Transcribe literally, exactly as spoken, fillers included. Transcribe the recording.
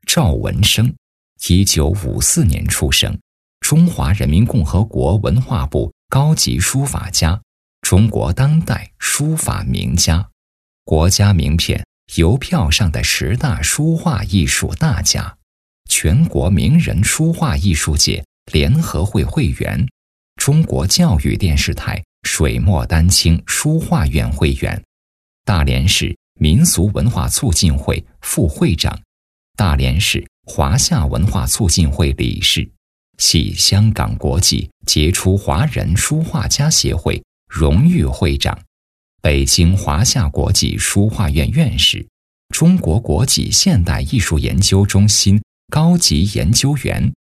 赵文生，一九五四年出生，中华人民共和国文化部高级书法家，中国当代书法名家，国家名片邮票上的十大书画艺术大家，全国名人书画艺术界联合会会员，中国教育电视台水墨丹青书画院会员，大连市民俗文化促进会副会长，大连市华夏文化促进会理事，系香港国际杰出华人书画家协会荣誉会长，北京华夏国际书画院院士，中国国际现代艺术研究中心高级研究员，